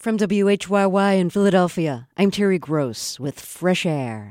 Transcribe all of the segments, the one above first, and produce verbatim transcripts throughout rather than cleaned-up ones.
From W H Y Y in Philadelphia, I'm Terry Gross with Fresh Air.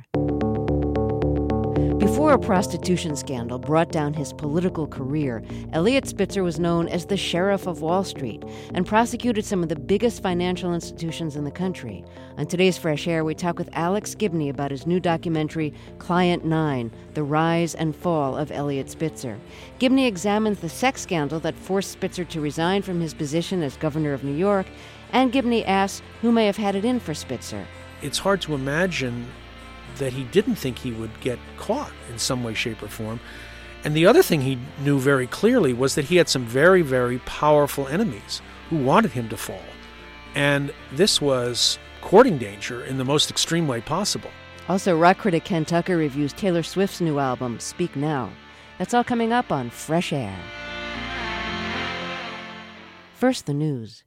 Before a prostitution scandal brought down his political career, Eliot Spitzer was known as the Sheriff of Wall Street and prosecuted some of the biggest financial institutions in the country. On today's Fresh Air, we talk with Alex Gibney about his new documentary, Client Nine, The Rise and Fall of Eliot Spitzer. Gibney examines the sex scandal that forced Spitzer to resign from his position as governor of New York, and Gibney asks who may have had it in for Spitzer. It's hard to imagine that he didn't think he would get caught in some way, shape, or form. And the other thing he knew very clearly was that he had some very, very powerful enemies who wanted him to fall. And this was courting danger in the most extreme way possible. Also, rock critic Ken Tucker reviews Taylor Swift's new album, Speak Now. That's all coming up on Fresh Air. First, the news.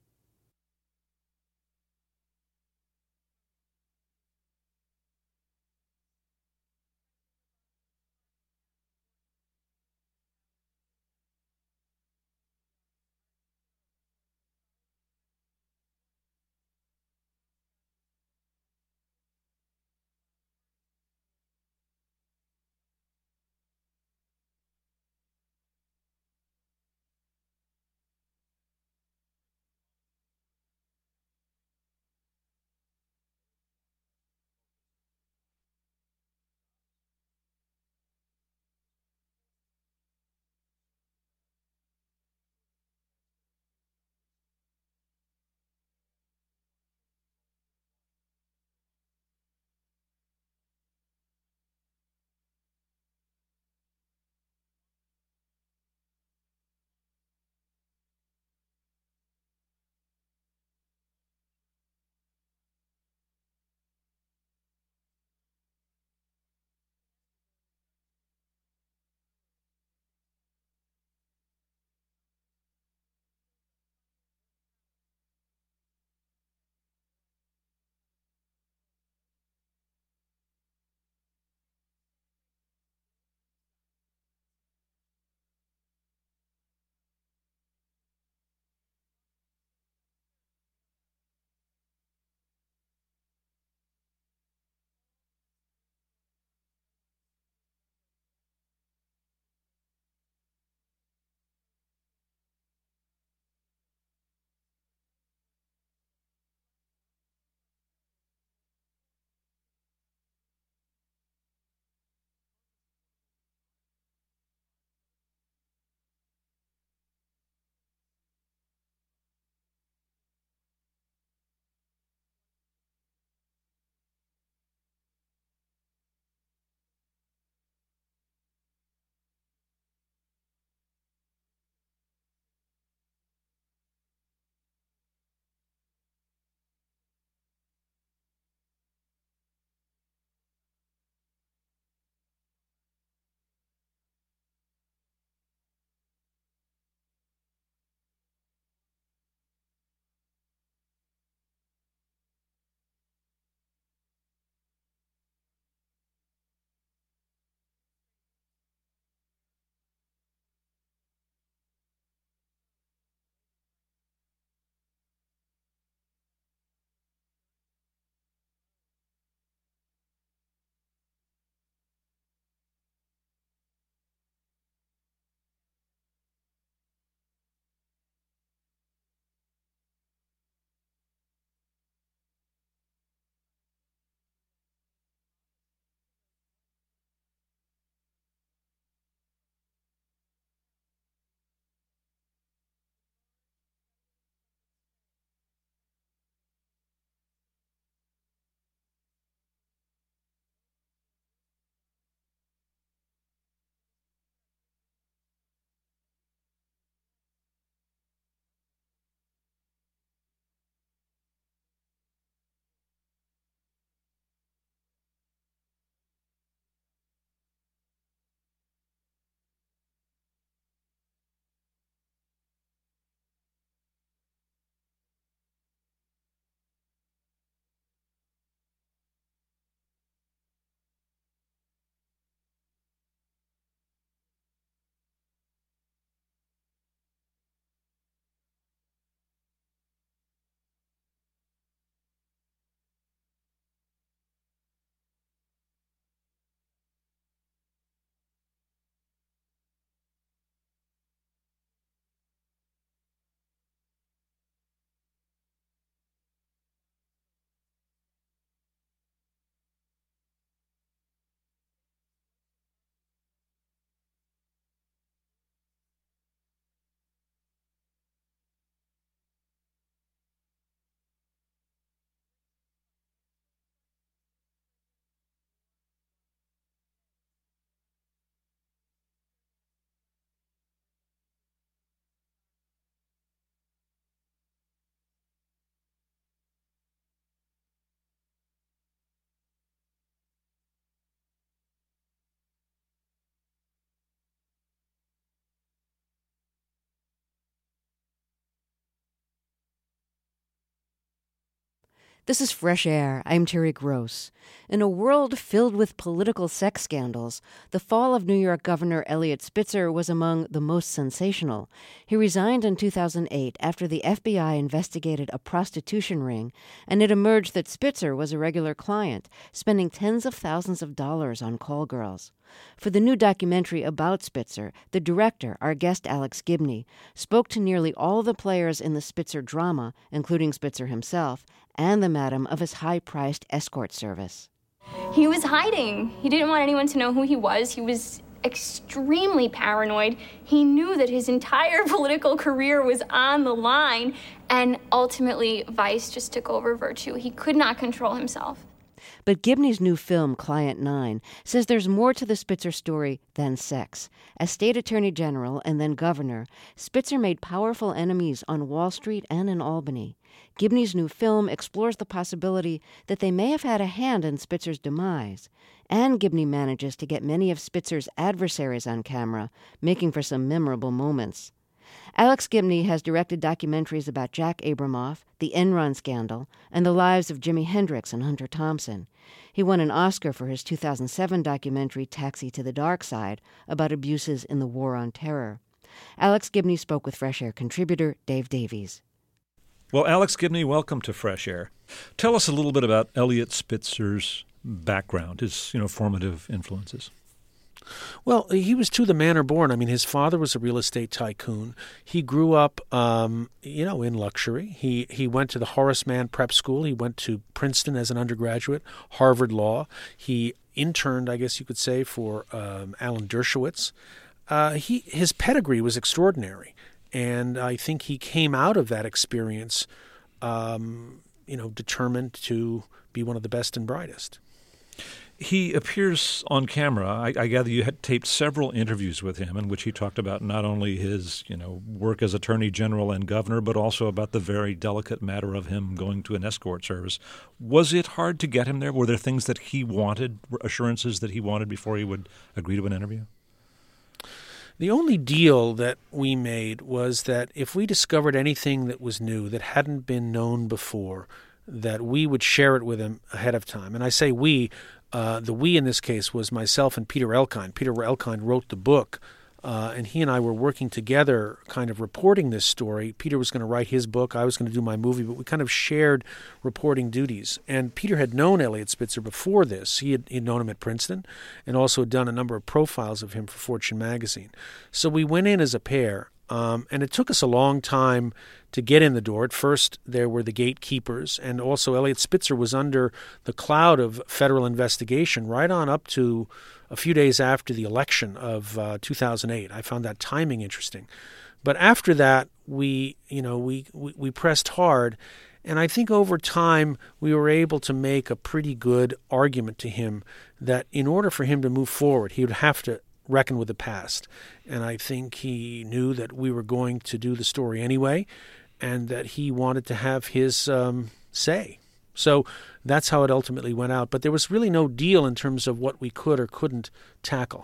This is Fresh Air. I'm Terry Gross. In a world filled with political sex scandals, the fall of New York Governor Eliot Spitzer was among the most sensational. He resigned in two thousand eight after the F B I investigated a prostitution ring, and it emerged that Spitzer was a regular client, spending tens of thousands of dollars on call girls. For the new documentary about Spitzer, the director, our guest Alex Gibney, spoke to nearly all the players in the Spitzer drama, including Spitzer himself, and the madam of his high-priced escort service. He was hiding. He didn't want anyone to know who he was. He was extremely paranoid. He knew that his entire political career was on the line, and ultimately, vice just took over virtue. He could not control himself. But Gibney's new film, Client Nine, says there's more to the Spitzer story than sex. As state attorney general and then governor, Spitzer made powerful enemies on Wall Street and in Albany. Gibney's new film explores the possibility that they may have had a hand in Spitzer's demise. And Gibney manages to get many of Spitzer's adversaries on camera, making for some memorable moments. Alex Gibney has directed documentaries about Jack Abramoff, the Enron scandal, and the lives of Jimi Hendrix and Hunter Thompson. He won an Oscar for his two thousand seven documentary Taxi to the Dark Side about abuses in the War on Terror. Alex Gibney spoke with Fresh Air contributor Dave Davies. Well, Alex Gibney, welcome to Fresh Air. Tell us a little bit about Eliot Spitzer's background, his you know formative influences. Well, he was to the manor born. I mean, his father was a real estate tycoon. He grew up, um, you know, in luxury. He he went to the Horace Mann Prep School. He went to Princeton as an undergraduate, Harvard Law. He interned, I guess you could say, for um, Alan Dershowitz. Uh, he his pedigree was extraordinary, and I think he came out of that experience, um, you know, determined to be one of the best and brightest. He appears on camera. I, I gather you had taped several interviews with him in which he talked about not only his, you know, work as Attorney General and Governor, but also about the very delicate matter of him going to an escort service. Was it hard to get him there? Were there things that he wanted, assurances that he wanted before he would agree to an interview? The only deal that we made was that if we discovered anything that was new, that hadn't been known before, that we would share it with him ahead of time. And I say we, uh, the we in this case was myself and Peter Elkind. Peter Elkind wrote the book, uh, and he and I were working together kind of reporting this story. Peter was going to write his book, I was going to do my movie, but we kind of shared reporting duties. And Peter had known Eliot Spitzer before this. He had he'd known him at Princeton and also had done a number of profiles of him for Fortune magazine. So we went in as a pair. Um, and it took us a long time to get in the door. At first, there were the gatekeepers, and also Eliot Spitzer was under the cloud of federal investigation right on up to a few days after the election of uh, two thousand eight. I found that timing interesting. But after that, we, you know, we, we, we pressed hard, and I think over time we were able to make a pretty good argument to him that in order for him to move forward, he would have to reckon with the past. And I think he knew that we were going to do the story anyway, and that he wanted to have his um, say. So that's how it ultimately went out. But there was really no deal in terms of what we could or couldn't tackle.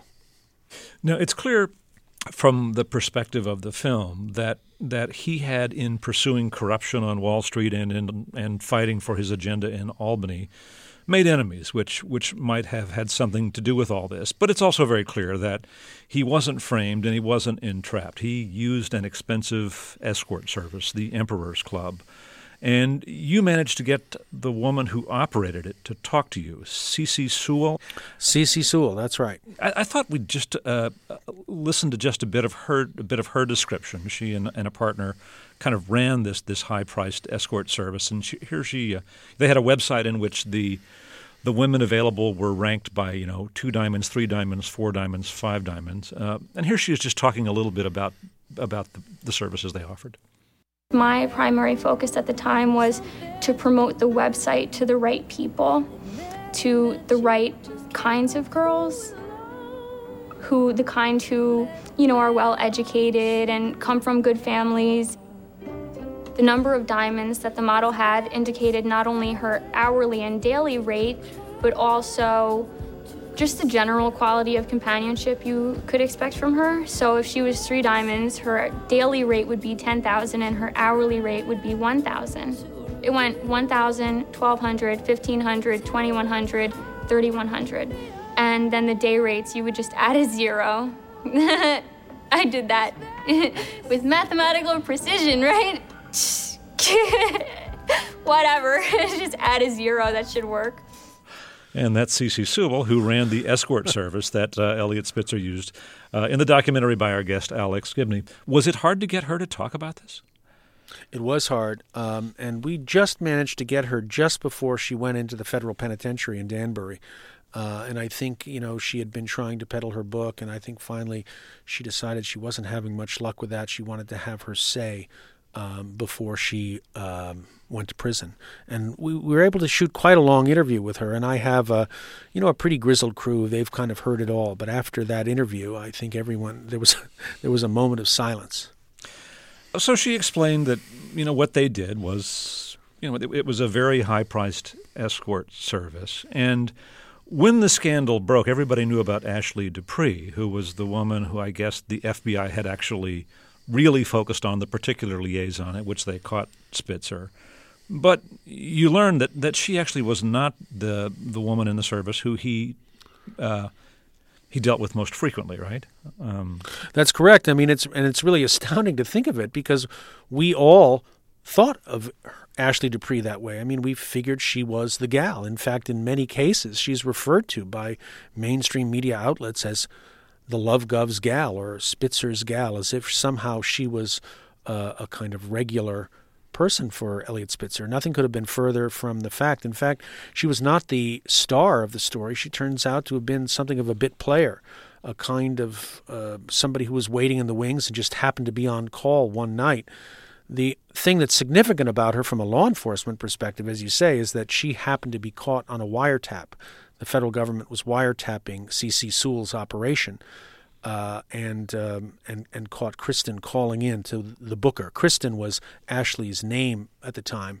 Now, it's clear from the perspective of the film that that he had, in pursuing corruption on Wall Street and in, and fighting for his agenda in Albany, made enemies, which which might have had something to do with all this. But it's also very clear that he wasn't framed and he wasn't entrapped. He used an expensive escort service, the Emperor's Club. And you managed to get the woman who operated it to talk to you, Cece Sewell. Cece Sewell, that's right. I, I thought we'd just uh, listen to just a bit of her a bit of her description. She and, and a partner kind of ran this this high-priced escort service, and she, here she uh, they had a website in which the the women available were ranked by you know two diamonds, three diamonds, four diamonds, five diamonds, uh, and here she is just talking a little bit about about the, the services they offered. My primary focus at the time was to promote the website to the right people, to the right kinds of girls, who the kind who, you know, are well educated and come from good families. The number of diamonds that the model had indicated not only her hourly and daily rate, but also just the general quality of companionship you could expect from her. So if she was three diamonds, her daily rate would be ten thousand and her hourly rate would be one thousand. it went one thousand, twelve hundred, fifteen hundred, twenty-one hundred, thirty-one hundred. And then the day rates, you would just add a zero. I did that with mathematical precision, right? Whatever, just add a zero, that should work. And that's Cece Sewell, who ran the escort service that uh, Eliot Spitzer used uh, in the documentary by our guest, Alex Gibney. Was it hard to get her to talk about this? It was hard, um, and we just managed to get her just before she went into the federal penitentiary in Danbury. Uh, and I think, you know, she had been trying to peddle her book, and I think finally she decided she wasn't having much luck with that. She wanted to have her say um, before she um, went to prison. And we, we were able to shoot quite a long interview with her, and I have, a, you know, a pretty grizzled crew. They've kind of heard it all. But after that interview, I think everyone, there was there was a moment of silence. So she explained that, you know, what they did was, you know, it, it was a very high-priced escort service. And when the scandal broke, everybody knew about Ashley Dupree, who was the woman who I guess the F B I had actually really focused on, the particular liaison at which they caught Spitzer. But you learned that, that she actually was not the the woman in the service who he uh, he dealt with most frequently, right? Um, That's correct. I mean, it's and it's really astounding to think of it because we all thought of Ashley Dupree that way. I mean, we figured she was the gal. In fact, in many cases, she's referred to by mainstream media outlets as the Love Gov's gal or Spitzer's gal, as if somehow she was uh, a kind of regular person for Eliot Spitzer. Nothing could have been further from the fact. In fact, she was not the star of the story. She turns out to have been something of a bit player, a kind of uh, somebody who was waiting in the wings and just happened to be on call one night. The thing that's significant about her from a law enforcement perspective, as you say, is that she happened to be caught on a wiretap. The federal government was wiretapping Cece Sewell's operation uh, and, um, and and caught Kristen calling in to the booker. Kristen was Ashley's name at the time.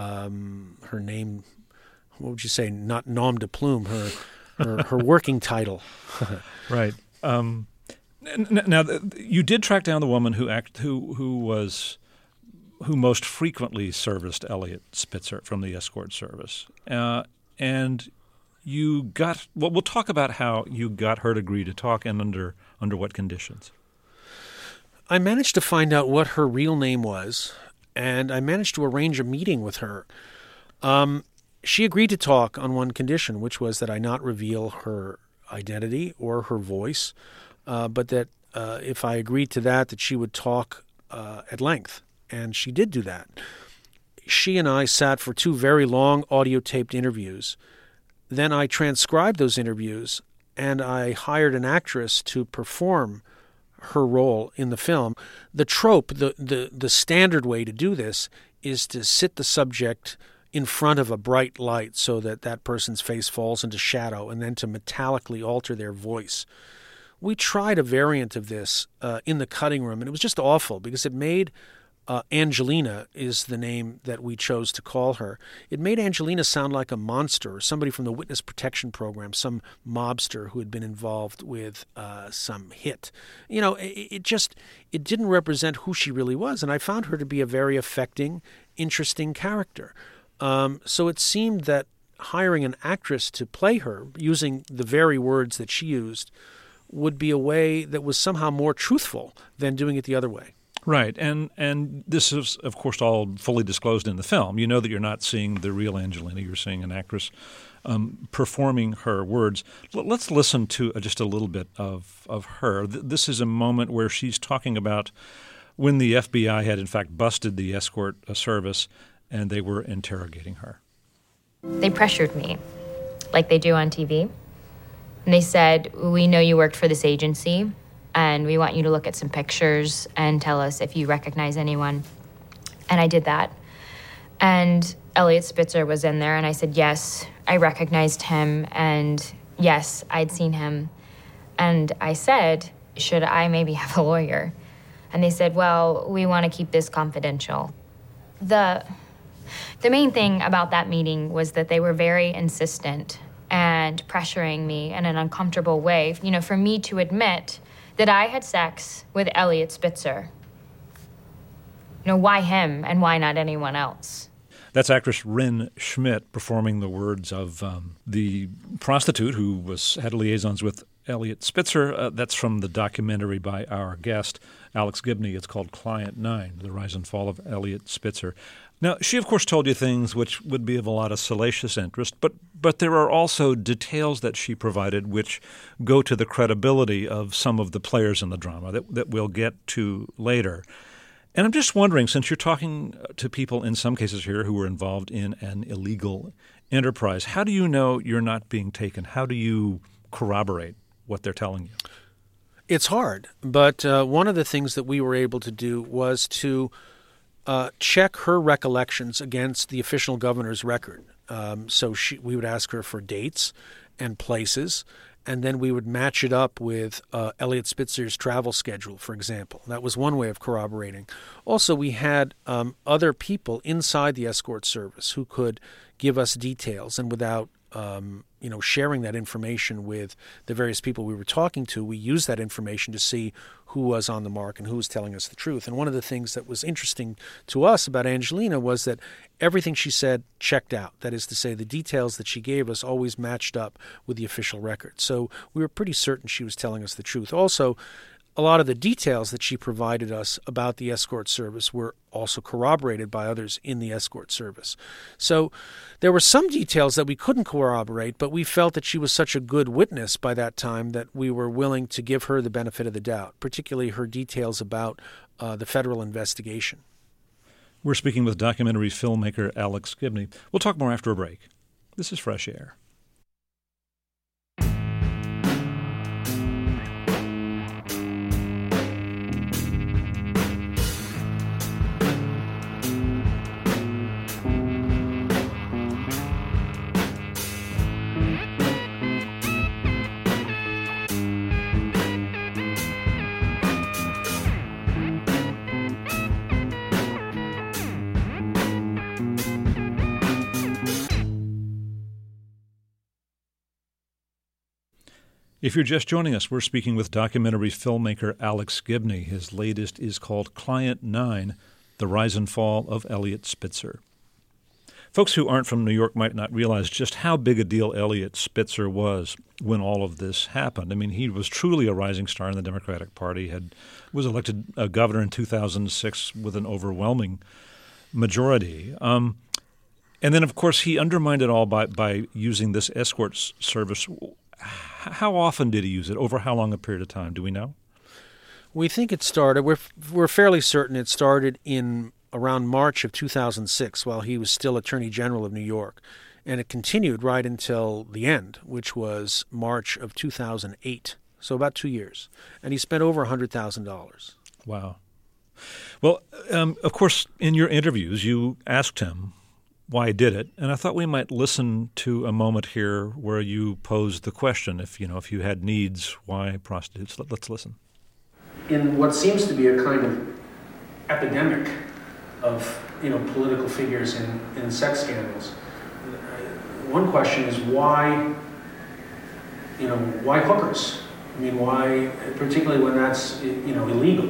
Um, her name, what would you say, not nom de plume, her her, her working title. Right. Um, now, you did track down the woman who act, who who was... who most frequently serviced Eliot Spitzer from the escort service. Uh, and you got, well, we'll talk about how you got her to agree to talk and under under what conditions. I managed to find out what her real name was, and I managed to arrange a meeting with her. Um, she agreed to talk on one condition, which was that I not reveal her identity or her voice, uh, but that uh, if I agreed to that, that she would talk uh, at length. And she did do that. She and I sat for two very long audio-taped interviews. Then I transcribed those interviews, and I hired an actress to perform her role in the film. The trope, the, the, the standard way to do this is to sit the subject in front of a bright light so that that person's face falls into shadow, and then to metallically alter their voice. We tried a variant of this uh, in the cutting room, and it was just awful because it made... Uh, Angelina is the name that we chose to call her. It made Angelina sound like a monster or somebody from the Witness Protection Program, some mobster who had been involved with uh, some hit. You know, it, it just, it didn't represent who she really was, and I found her to be a very affecting, interesting character. Um, so it seemed that hiring an actress to play her, using the very words that she used, would be a way that was somehow more truthful than doing it the other way. Right, and and this is, of course, all fully disclosed in the film. You know that you're not seeing the real Angelina. You're seeing an actress um, performing her words. L- let's listen to just a little bit of, of her. Th- this is a moment where she's talking about when the F B I had, in fact, busted the escort service, and they were interrogating her. They pressured me, like they do on T V. And they said, we know you worked for this agency, and we want you to look at some pictures and tell us if you recognize anyone. And I did that. And Eliot Spitzer was in there, and I said, yes, I recognized him, and yes, I'd seen him. And I said, should I maybe have a lawyer? And they said, well, we want to keep this confidential. The, the main thing about that meeting was that they were very insistent and pressuring me in an uncomfortable way, you know, for me to admit that I had sex with Eliot Spitzer. You know, why him and why not anyone else? That's actress Rin Schmidt performing the words of um, the prostitute who was had liaisons with Elliot Spitzer. Uh, that's from the documentary by our guest, Alex Gibney. It's called Client Nine, The Rise and Fall of Elliot Spitzer. Now, she, of course, told you things which would be of a lot of salacious interest, but but there are also details that she provided which go to the credibility of some of the players in the drama that, that we'll get to later. And I'm just wondering, since you're talking to people in some cases here who were involved in an illegal enterprise, how do you know you're not being taken? How do you corroborate what they're telling you? It's hard, but uh, one of the things that we were able to do was to uh, check her recollections against the official governor's record. Um, so she, we would ask her for dates and places, and then we would match it up with uh, Elliot Spitzer's travel schedule, for example. That was one way of corroborating. Also, we had um, other people inside the escort service who could give us details, and without um, you know, sharing that information with the various people we were talking to, we used that information to see who was on the mark and who was telling us the truth. And one of the things that was interesting to us about Angelina was that everything she said checked out. That is to say, the details that she gave us always matched up with the official record. So we were pretty certain she was telling us the truth. Also, a lot of the details that she provided us about the escort service were also corroborated by others in the escort service. So there were some details that we couldn't corroborate, but we felt that she was such a good witness by that time that we were willing to give her the benefit of the doubt, particularly her details about uh, the federal investigation. We're speaking with documentary filmmaker Alex Gibney. We'll talk more after a break. This is Fresh Air. If you're just joining us, we're speaking with documentary filmmaker Alex Gibney. His latest is called Client Nine, The Rise and Fall of Elliot Spitzer. Folks who aren't from New York might not realize just how big a deal Elliot Spitzer was when all of this happened. I mean, he was truly a rising star in the Democratic Party, had was elected a governor in two thousand six with an overwhelming majority. Um, and then, of course, he undermined it all by, by using this escort service. How often did he use it? Over how long a period of time? Do we know? We think it started, we're, we're fairly certain it started in around March of two thousand six while he was still Attorney General of New York. And it continued right until the end, which was March of two thousand eight. So about two years. And he spent over one hundred thousand dollars. Wow. Well, um, of course, in your interviews, you asked him why he did it, and I thought we might listen to a moment here where you posed the question: if you know, if you had needs, why prostitutes? Let, let's listen. In what seems to be a kind of epidemic of you know political figures in, in sex scandals, one question is why you know why hookers? I mean, why, particularly when that's you know illegal?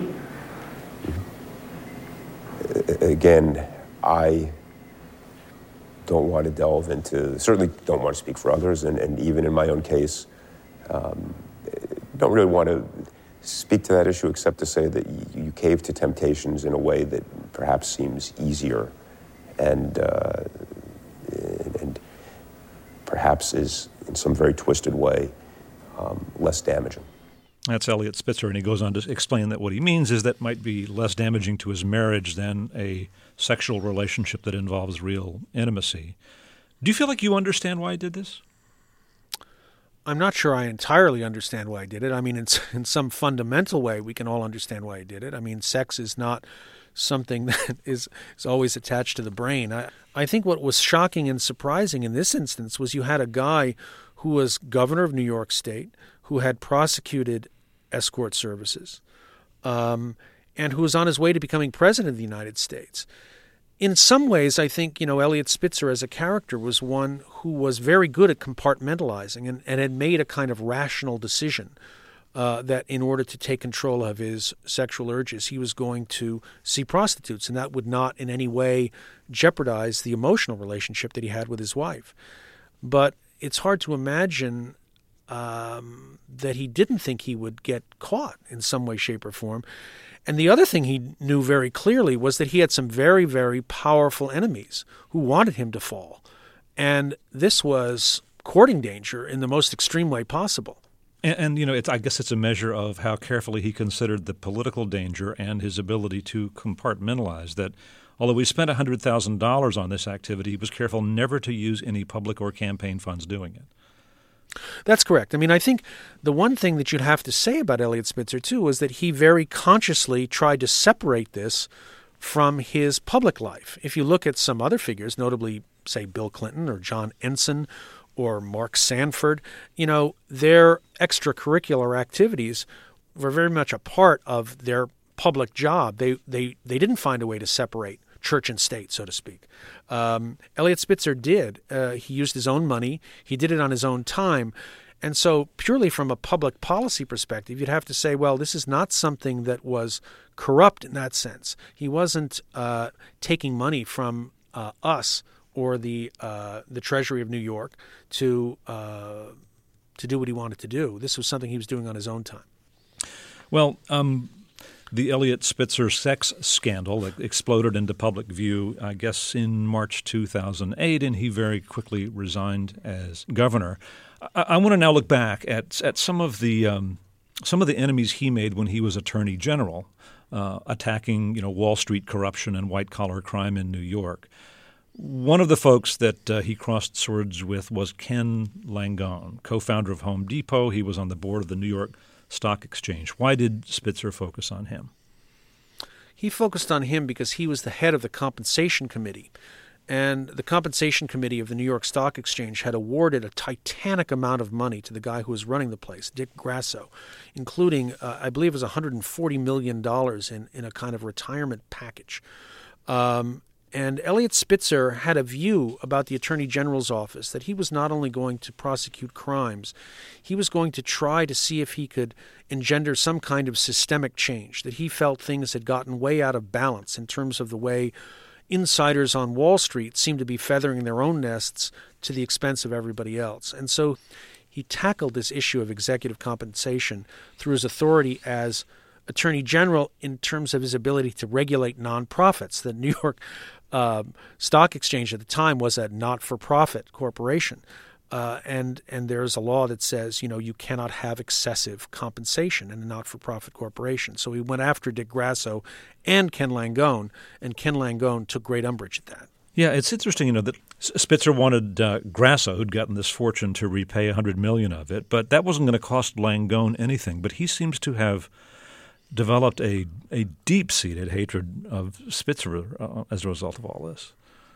Again, I don't want to delve into, certainly don't want to speak for others, and, and even in my own case, um, don't really want to speak to that issue except to say that you, you cave to temptations in a way that perhaps seems easier and, uh, and perhaps is, in some very twisted way, um, less damaging. That's Elliot Spitzer, and he goes on to explain that what he means is that might be less damaging to his marriage than a sexual relationship that involves real intimacy. Do you feel like you understand why he did this? I'm not sure I entirely understand why he did it. I mean, in, in some fundamental way, we can all understand why he did it. I mean, sex is not something that is, is always attached to the brain. I, I think what was shocking and surprising in this instance was you had a guy who was governor of New York State, who had prosecuted escort services, um, and who was on his way to becoming president of the United States. In some ways, I think, you know, Elliot Spitzer as a character was one who was very good at compartmentalizing and, and had made a kind of rational decision uh, that in order to take control of his sexual urges, he was going to see prostitutes, and that would not in any way jeopardize the emotional relationship that he had with his wife. But it's hard to imagine um, that he didn't think he would get caught in some way, shape, or form. And the other thing he knew very clearly was that he had some very, very powerful enemies who wanted him to fall. And this was courting danger in the most extreme way possible. And, and you know, it's, I guess it's a measure of how carefully he considered the political danger and his ability to compartmentalize that. Although he spent one hundred thousand dollars on this activity, he was careful never to use any public or campaign funds doing it. That's correct. I mean, I think the one thing that you'd have to say about Eliot Spitzer, too, was that he very consciously tried to separate this from his public life. If you look at some other figures, notably, say, Bill Clinton or John Ensign or Mark Sanford, you know, their extracurricular activities were very much a part of their public job. They, they, they didn't find a way to separate church and state, so to speak. Um, Eliot Spitzer did. Uh, he used his own money. He did it on his own time. And so purely from a public policy perspective, you'd have to say, well, this is not something that was corrupt in that sense. He wasn't uh, taking money from uh, us or the uh, the Treasury of New York to uh, to do what he wanted to do. This was something he was doing on his own time. Well, um the Eliot Spitzer sex scandal exploded into public view, I guess, in March two thousand eight, and he very quickly resigned as governor. I, I want to now look back at at some of the um, some of the enemies he made when he was Attorney General, uh, attacking you know Wall Street corruption and white collar crime in New York. One of the folks that uh, he crossed swords with was Ken Langone, co-founder of Home Depot. He was on the board of the New York Stock Exchange. Why did Spitzer focus on him? He focused on him because he was the head of the compensation committee. And the compensation committee of the New York Stock Exchange had awarded a titanic amount of money to the guy who was running the place, Dick Grasso, including, uh, I believe it was one hundred forty million dollars in, in a kind of retirement package. Um, And Eliot Spitzer had a view about the Attorney General's office that he was not only going to prosecute crimes, he was going to try to see if he could engender some kind of systemic change, that he felt things had gotten way out of balance in terms of the way insiders on Wall Street seemed to be feathering their own nests to the expense of everybody else. And so he tackled this issue of executive compensation through his authority as Attorney General in terms of his ability to regulate nonprofits. The New York uh, Stock Exchange at the time was a not-for-profit corporation. Uh, and and there's a law that says, you know, you cannot have excessive compensation in a not-for-profit corporation. So he went after Dick Grasso and Ken Langone, and Ken Langone took great umbrage at that. Yeah, it's interesting, you know, that Spitzer wanted uh, Grasso, who'd gotten this fortune, to repay one hundred million dollars of it, but that wasn't going to cost Langone anything. But he seems to have developed a, a deep-seated hatred of Spitzer uh, as a result of all this.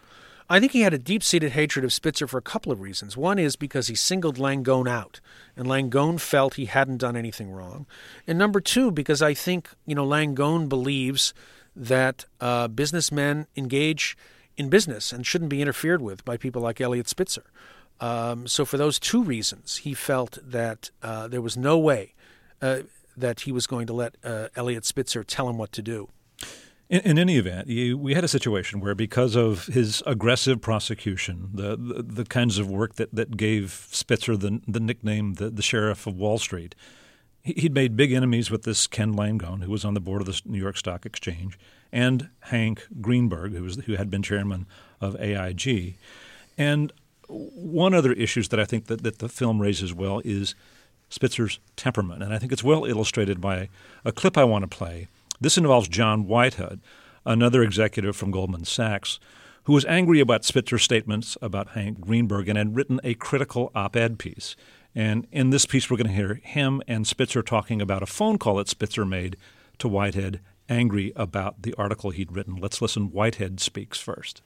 I think he had a deep-seated hatred of Spitzer for a couple of reasons. One is because he singled Langone out, and Langone felt he hadn't done anything wrong. And number two, because I think, you know, Langone believes that uh, businessmen engage in business and shouldn't be interfered with by people like Eliot Spitzer. Um, so for those two reasons, he felt that uh, there was no way uh, that he was going to let uh, Eliot Spitzer tell him what to do. In, in any event, you, we had a situation where, because of his aggressive prosecution, the the, the kinds of work that, that gave Spitzer the the nickname the, the Sheriff of Wall Street, he, he'd made big enemies with this Ken Langone, who was on the board of the New York Stock Exchange, and Hank Greenberg, who was who had been chairman of A I G. And one other issue that I think that, that the film raises well is Spitzer's temperament, and I think it's well illustrated by a clip I want to play. This involves John Whitehead, another executive from Goldman Sachs, who was angry about Spitzer's statements about Hank Greenberg and had written a critical op-ed piece. And in this piece, we're going to hear him and Spitzer talking about a phone call that Spitzer made to Whitehead, angry about the article he'd written. Let's listen. Whitehead speaks first.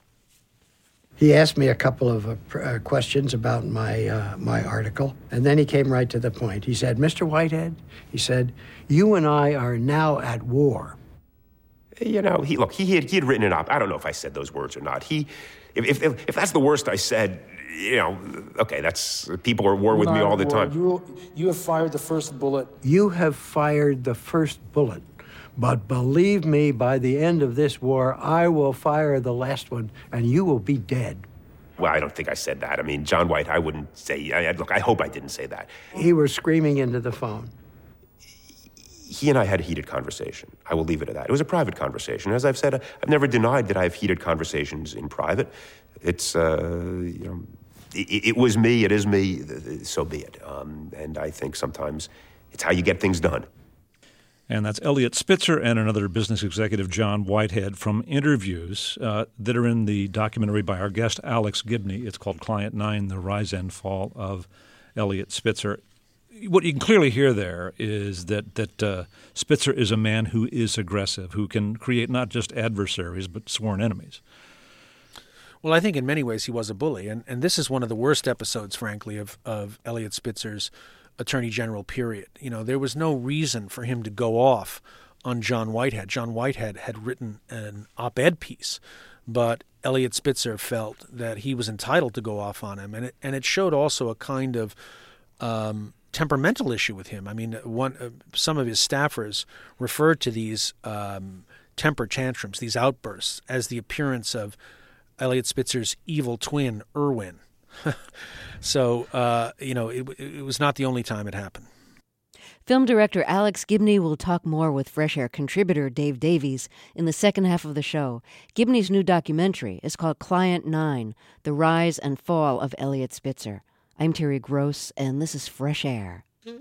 He asked me a couple of uh, pr- uh, questions about my uh, my article, and then he came right to the point. He said, Mister Whitehead, he said, you and I are now at war. You know, he look, he had, he had written it up. I don't know if I said those words or not. He, if, if, if that's the worst I said, you know, okay, that's people are at war with me all the time. You, you have fired the first bullet. You have fired the first bullet. But believe me, by the end of this war, I will fire the last one, and you will be dead. Well, I don't think I said that. I mean, John White, I wouldn't say, I, look, I hope I didn't say that. He was screaming into the phone. He and I had a heated conversation. I will leave it at that. It was a private conversation. As I've said, I've never denied that I have heated conversations in private. It's, uh, you know, it, it was me, it is me, so be it. Um, and I think sometimes it's how you get things done. And that's Eliot Spitzer and another business executive, John Whitehead, from interviews uh, that are in the documentary by our guest, Alex Gibney. It's called Client Nine, The Rise and Fall of Eliot Spitzer. What you can clearly hear there is that, that uh, Spitzer is a man who is aggressive, who can create not just adversaries but sworn enemies. Well, I think in many ways he was a bully, and, and this is one of the worst episodes, frankly, of, of Eliot Spitzer's Attorney General period. You know, there was no reason for him to go off on John Whitehead. John Whitehead had written an op-ed piece, but Eliot Spitzer felt that he was entitled to go off on him, and it, and it showed also a kind of um, temperamental issue with him. I mean, one uh, some of his staffers referred to these um, temper tantrums, these outbursts, as the appearance of Eliot Spitzer's evil twin, Irwin. So, uh, you know, it, it was not the only time it happened. Film director Alex Gibney will talk more with Fresh Air contributor Dave Davies in the second half of the show. Gibney's new documentary is called Client Nine, The Rise and Fall of Eliot Spitzer. I'm Terry Gross, and this is Fresh Air.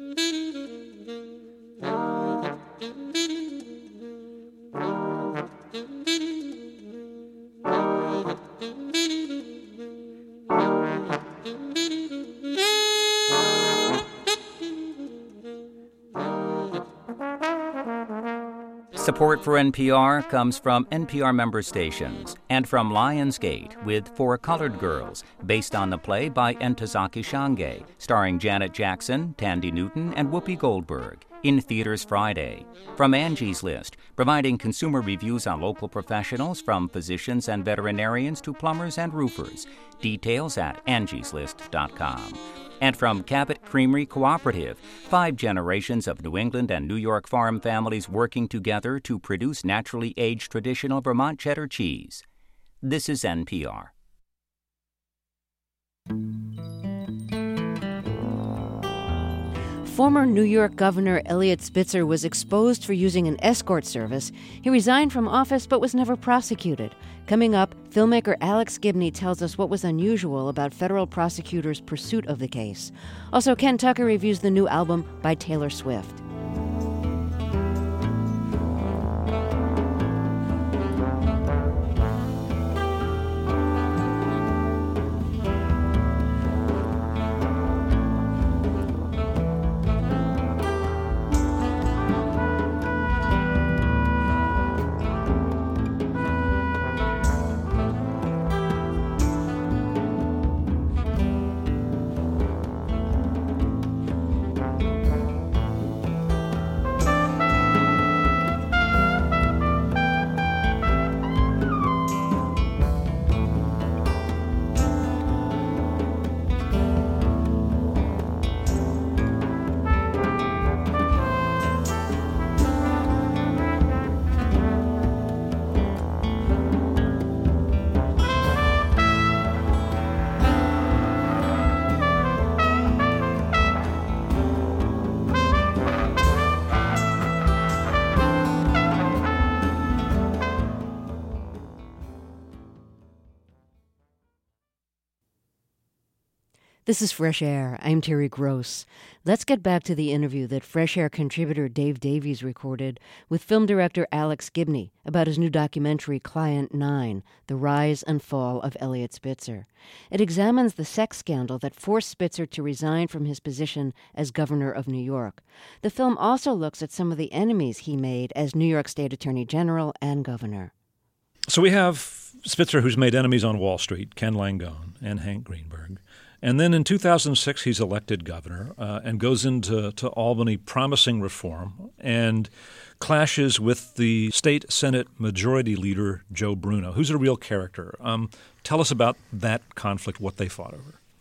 Support for N P R comes from N P R member stations and from Lionsgate with For Colored Girls, based on the play by Ntozake Shange, starring Janet Jackson, Tandy Newton, and Whoopi Goldberg, in theaters Friday. From Angie's List, providing consumer reviews on local professionals from physicians and veterinarians to plumbers and roofers. Details at angies list dot com. And from Cabot Creamery Cooperative, five generations of New England and New York farm families working together to produce naturally aged traditional Vermont cheddar cheese. This is N P R. Former New York Governor Eliot Spitzer was exposed for using an escort service. He resigned from office but was never prosecuted. Coming up, filmmaker Alex Gibney tells us what was unusual about federal prosecutors' pursuit of the case. Also, Ken Tucker reviews the new album by Taylor Swift. This is Fresh Air. I'm Terry Gross. Let's get back to the interview that Fresh Air contributor Dave Davies recorded with film director Alex Gibney about his new documentary Client Nine, The Rise and Fall of Eliot Spitzer. It examines the sex scandal that forced Spitzer to resign from his position as governor of New York. The film also looks at some of the enemies he made as New York State Attorney General and governor. So we have Spitzer, who's made enemies on Wall Street, Ken Langone and Hank Greenberg. And then in two thousand six, he's elected governor uh, and goes into to Albany promising reform and clashes with the state Senate Majority Leader, Joe Bruno, who's a real character. Um, tell us about that conflict, what they fought over.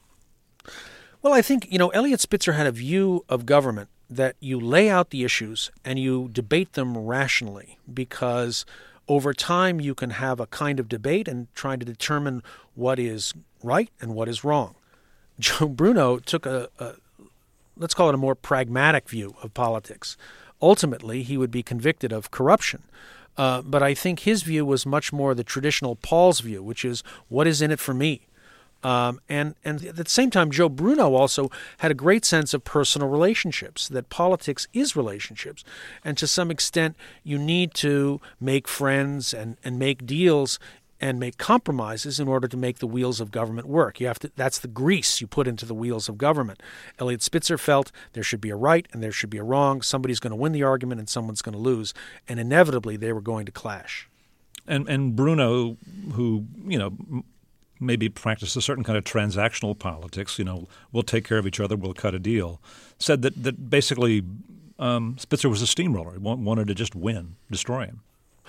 Well, I think, you know, Eliot Spitzer had a view of government that you lay out the issues and you debate them rationally, because over time you can have a kind of debate and try to determine what is right and what is wrong. Joe Bruno took a, a let's call it a more pragmatic view of politics. Ultimately, he would be convicted of corruption. Uh, but I think his view was much more the traditional Paul's view, which is, what is in it for me? Um, and, and at the same time, Joe Bruno also had a great sense of personal relationships, that politics is relationships. And to some extent, you need to make friends and, and make deals and make compromises in order to make the wheels of government work. You have to. That's the grease you put into the wheels of government. Eliot Spitzer felt there should be a right and there should be a wrong. Somebody's going to win the argument and someone's going to lose. And inevitably, they were going to clash. And and Bruno, who, you know, maybe practiced a certain kind of transactional politics, you know, we'll take care of each other, we'll cut a deal, said that, that basically um, Spitzer was a steamroller. He wanted to just win, destroy him.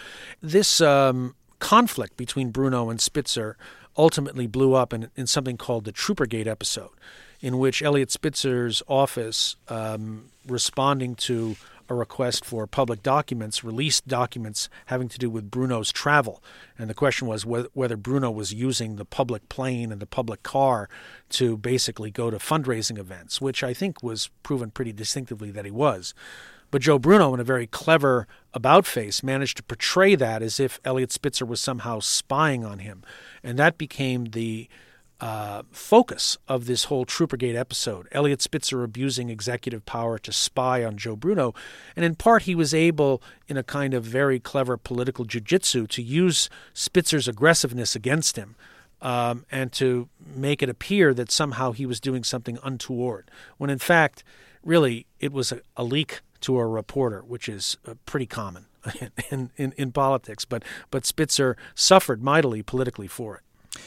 This um, conflict between Bruno and Spitzer ultimately blew up in, in something called the Troopergate episode, in which Eliot Spitzer's office, um, responding to a request for public documents, released documents having to do with Bruno's travel. And the question was whether, whether Bruno was using the public plane and the public car to basically go to fundraising events, which I think was proven pretty distinctively that he was. But Joe Bruno, in a very clever about-face, managed to portray that as if Eliot Spitzer was somehow spying on him. And that became the Uh, focus of this whole Troopergate episode. Eliot Spitzer abusing executive power to spy on Joe Bruno. And in part, he was able, in a kind of very clever political jiu-jitsu, to use Spitzer's aggressiveness against him um, and to make it appear that somehow he was doing something untoward, when in fact, really, it was a, a leak to a reporter, which is uh, pretty common in, in, in politics. But, but Spitzer suffered mightily politically for it.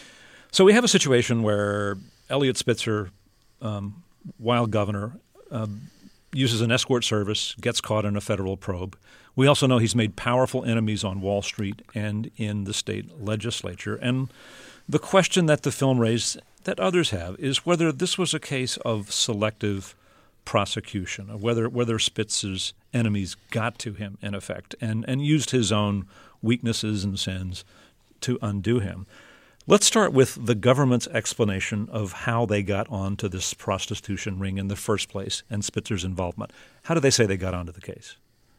So we have a situation where Eliot Spitzer, um, while governor, uh, uses an escort service, gets caught in a federal probe. We also know he's made powerful enemies on Wall Street and in the state legislature. And the question that the film raised, that others have, is whether this was a case of selective prosecution, or whether whether Spitzer's enemies got to him, in effect, and, and used his own weaknesses and sins to undo him. Let's start with the government's explanation of how they got onto this prostitution ring in the first place and Spitzer's involvement. How do they say they got onto the case?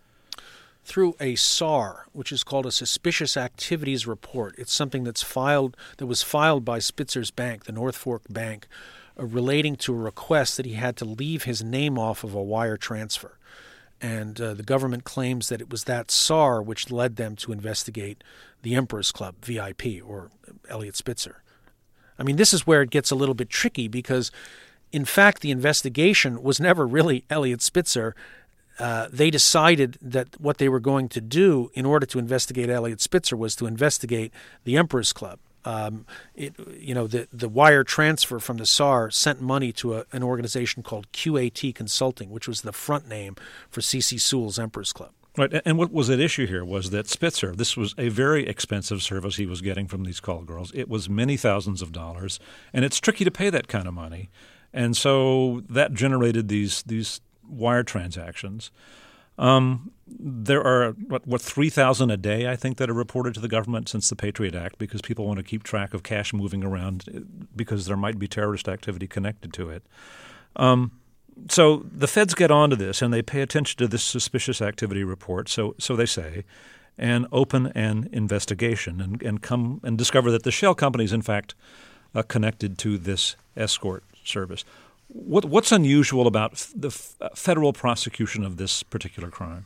Through a S A R, which is called a Suspicious Activities Report. It's something that's filed that was filed by Spitzer's bank, the North Fork Bank, uh, relating to a request that he had to leave his name off of a wire transfer. And uh, the government claims that it was that S A R which led them to investigate the Emperor's Club, V I P, or Eliot Spitzer. I mean, this is where it gets a little bit tricky because, in fact, the investigation was never really Eliot Spitzer. Uh, they decided that what they were going to do in order to investigate Eliot Spitzer was to investigate the Emperor's Club. Um, it, you know, the, the wire transfer from the S A R sent money to a, an organization called Q A T Consulting, which was the front name for C C Sewell's Emperor's Club. Right, and what was at issue here was that Spitzer, this was a very expensive service he was getting from these call girls. It was many thousands of dollars, and it's tricky to pay that kind of money. And so that generated these these wire transactions. Um, there are, what, what three thousand a day, I think, that are reported to the government since the Patriot Act because people want to keep track of cash moving around because there might be terrorist activity connected to it. Um, so the feds get onto this, and they pay attention to this suspicious activity report, so so they say, and open an investigation and, and come and discover that the shell company is, in fact, uh, connected to this escort service. What, what's unusual about f- the f- federal prosecution of this particular crime?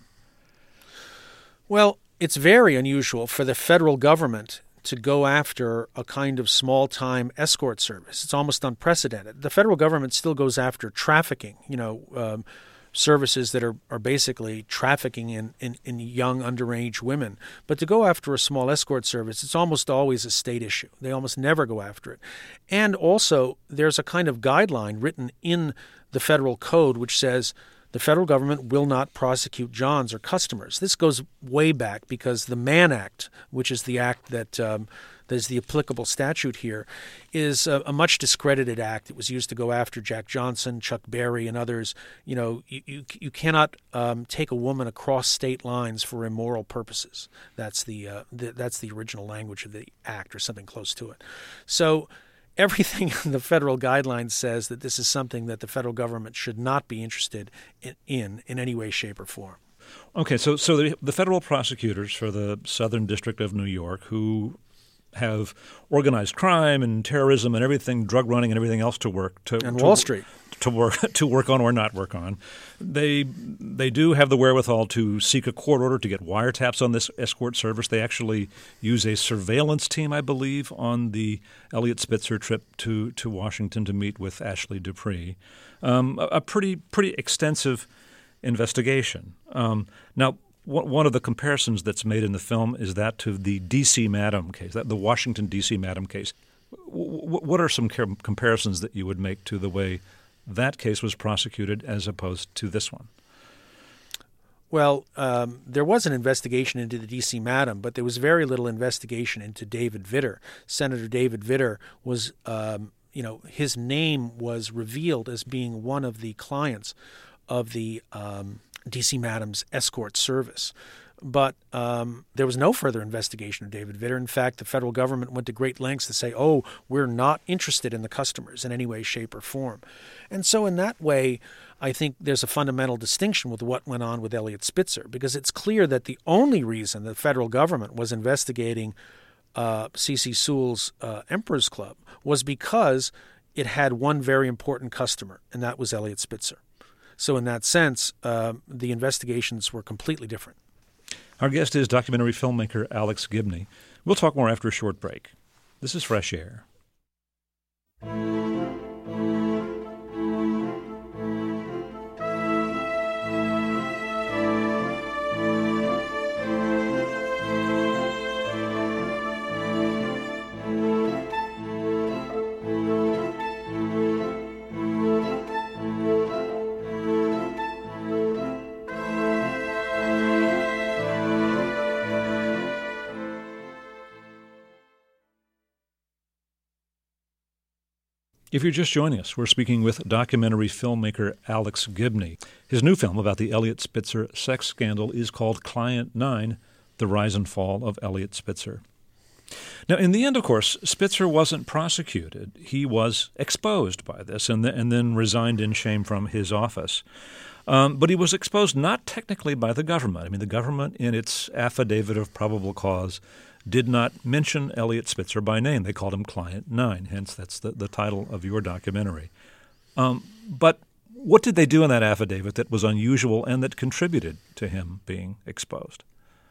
Well, it's very unusual for the federal government to go after a kind of small-time escort service. It's almost unprecedented. The federal government still goes after trafficking, you know, um, services that are, are basically trafficking in, in, in young underage women. But to go after a small escort service, it's almost always a state issue. They almost never go after it. And also, there's a kind of guideline written in the federal code which says the federal government will not prosecute Johns or customers. This goes way back because the Mann Act, which is the act that um, that is the applicable statute here, is a, a much discredited act. It was used to go after Jack Johnson, Chuck Berry, and others. You know, you you, you cannot um, take a woman across state lines for immoral purposes. That's the, uh, the that's the original language of the act, or something close to it. So everything in the federal guidelines says that this is something that the federal government should not be interested in in, in any way, shape, or form. Okay, so so the, the federal prosecutors for the Southern District of New York, who have organized crime and terrorism and everything, drug running and everything else to work to and to, Wall Street to work to work on or not work on, they they do have the wherewithal to seek a court order to get wiretaps on this escort service. They actually use a surveillance team, I believe, on the Elliot Spitzer trip to to Washington to meet with Ashley Dupree. Um, a, a pretty pretty extensive investigation. Um, now, w- one of the comparisons that's made in the film is that to the D C Madam case, that the Washington D C Madam case. W- w- what are some com- comparisons that you would make to the way that case was prosecuted as opposed to this one? Well, um, there was an investigation into the D C Madam, but there was very little investigation into David Vitter. Senator David Vitter was, um, you know, his name was revealed as being one of the clients of the um, D C Madam's escort service. But um, there was no further investigation of David Vitter. In fact, the federal government went to great lengths to say, oh, we're not interested in the customers in any way, shape, or form. And so in that way, I think there's a fundamental distinction with what went on with Elliot Spitzer, because it's clear that the only reason the federal government was investigating uh, C C Sewell's uh, Emperor's Club was because it had one very important customer, and that was Elliot Spitzer. So in that sense, uh, the investigations were completely different. Our guest is documentary filmmaker Alex Gibney. We'll talk more after a short break. This is Fresh Air. If you're just joining us, we're speaking with documentary filmmaker Alex Gibney. His new film about the Elliot Spitzer sex scandal is called Client Nine, The Rise and Fall of Elliot Spitzer. Now, in the end, of course, Spitzer wasn't prosecuted. He was exposed by this and, th- and then resigned in shame from his office. Um, but he was exposed not technically by the government. I mean, the government, in its affidavit of probable cause, did not mention Elliot Spitzer by name. They called him Client Nine, hence that's the, the title of your documentary. Um, but what did they do in that affidavit that was unusual and that contributed to him being exposed?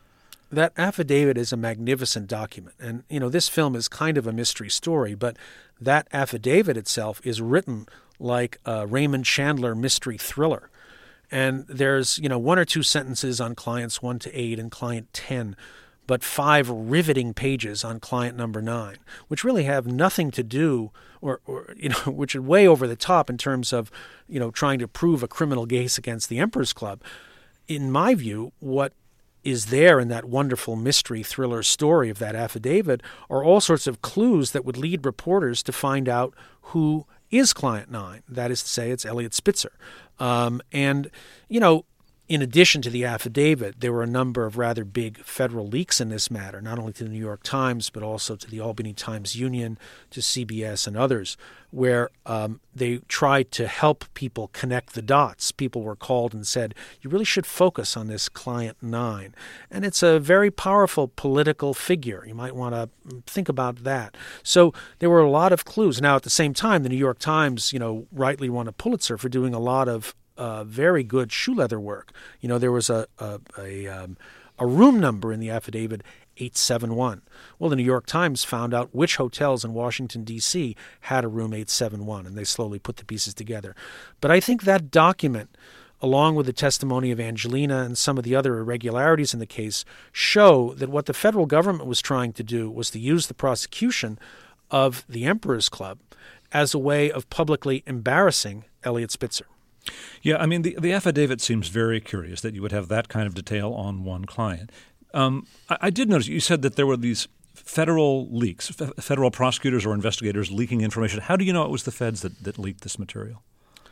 That affidavit is a magnificent document. And, you know, this film is kind of a mystery story, but that affidavit itself is written like a Raymond Chandler mystery thriller. And there's, you know, one or two sentences on clients one to eight and client ten, but five riveting pages on client number nine, which really have nothing to do, or, or you know, which are way over the top in terms of, you know, trying to prove a criminal case against the Emperor's Club. In my view, what is there in that wonderful mystery thriller story of that affidavit are all sorts of clues that would lead reporters to find out who is Client Nine. That is to say, it's Elliot Spitzer. Um, and, you know, in addition to the affidavit, there were a number of rather big federal leaks in this matter, not only to the New York Times, but also to the Albany Times-Union, to C B S and others, where um, they tried to help people connect the dots. People were called and said, you really should focus on this Client Nine. And it's a very powerful political figure. You might want to think about that. So there were a lot of clues. Now, at the same time, the New York Times, you know, rightly won a Pulitzer for doing a lot of Uh, very good shoe leather work. You know, there was a a, a, um, a room number in the affidavit, eight seven one. Well, the New York Times found out which hotels in Washington, D C had a room eight seven one, and they slowly put the pieces together. But I think that document, along with the testimony of Angelina and some of the other irregularities in the case, show that what the federal government was trying to do was to use the prosecution of the Emperor's Club as a way of publicly embarrassing Elliot Spitzer. Yeah, I mean, the, the affidavit seems very curious that you would have that kind of detail on one client. Um, I, I did notice you said that there were these federal leaks, f- federal prosecutors or investigators leaking information. How do you know it was the feds that, that leaked this material?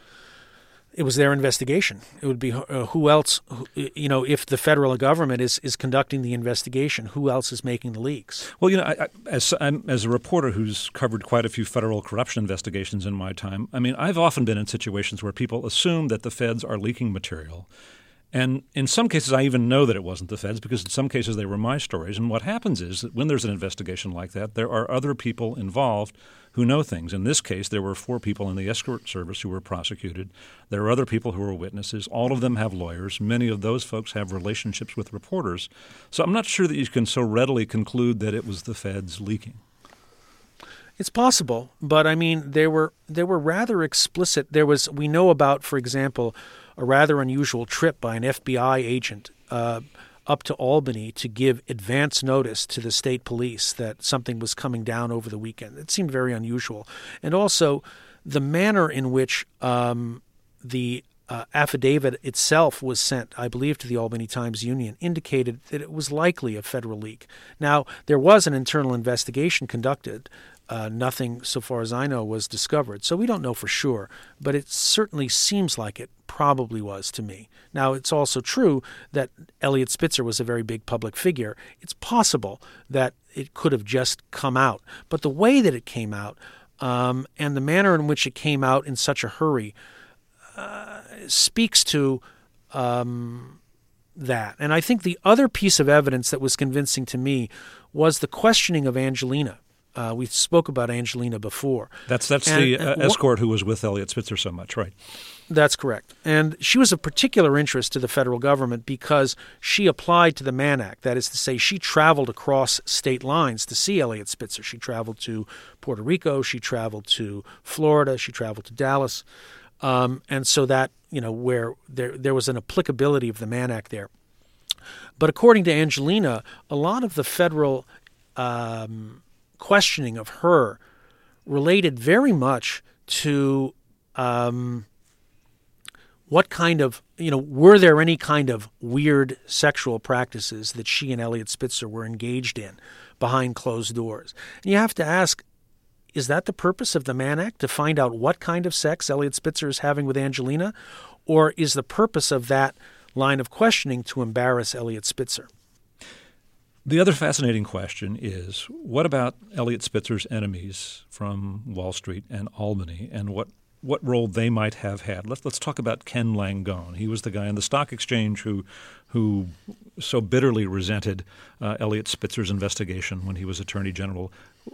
It was their investigation. It would be uh, who else, who, you know, if the federal government is, is conducting the investigation, who else is making the leaks? Well, you know, I, I, as, I'm, as a reporter who's covered quite a few federal corruption investigations in my time, I mean, I've often been in situations where people assume that the feds are leaking material. And in some cases, I even know that it wasn't the feds because in some cases they were my stories. And what happens is that when there's an investigation like that, there are other people involved who know things. In this case, there were four people in the escort service who were prosecuted. There are other people who were witnesses. All of them have lawyers. Many of those folks have relationships with reporters. So I'm not sure that you can so readily conclude that it was the feds leaking. It's possible, but I mean, they were they were rather explicit. There was, we know about, for example, a rather unusual trip by an F B I agent uh, up to Albany to give advance notice to the state police that something was coming down over the weekend. It seemed very unusual. And also the manner in which um, the uh, affidavit itself was sent, I believe, to the Albany Times-Union, indicated that it was likely a federal leak. Now, there was an internal investigation conducted. Uh, nothing, so far as I know, was discovered. So we don't know for sure, but it certainly seems like it probably was to me. Now, it's also true that Eliot Spitzer was a very big public figure. It's possible that it could have just come out. But the way that it came out um, and the manner in which it came out in such a hurry uh, speaks to um, that. And I think the other piece of evidence that was convincing to me was the questioning of Angelina. Uh, we spoke about Angelina before. That's that's and, the uh, and escort who was with Eliot Spitzer so much, right? That's correct. And she was of particular interest to the federal government because she applied to the Mann Act. That is to say, she traveled across state lines to see Eliot Spitzer. She traveled to Puerto Rico. She traveled to Florida. She traveled to Dallas. Um, and so that, you know, where there there was an applicability of the Mann Act there. But according to Angelina, a lot of the federal um questioning of her related very much to um, what kind of, you know, were there any kind of weird sexual practices that she and Eliot Spitzer were engaged in behind closed doors? And you have to ask, is that the purpose of the Mann Act, to find out what kind of sex Eliot Spitzer is having with Angelina? Or is the purpose of that line of questioning to embarrass Eliot Spitzer? The other fascinating question is, what about Eliot Spitzer's enemies from Wall Street and Albany, and what, what role they might have had? Let's let's talk about Ken Langone. He was the guy in the stock exchange who who so bitterly resented uh, Eliot Spitzer's investigation when he was Attorney General.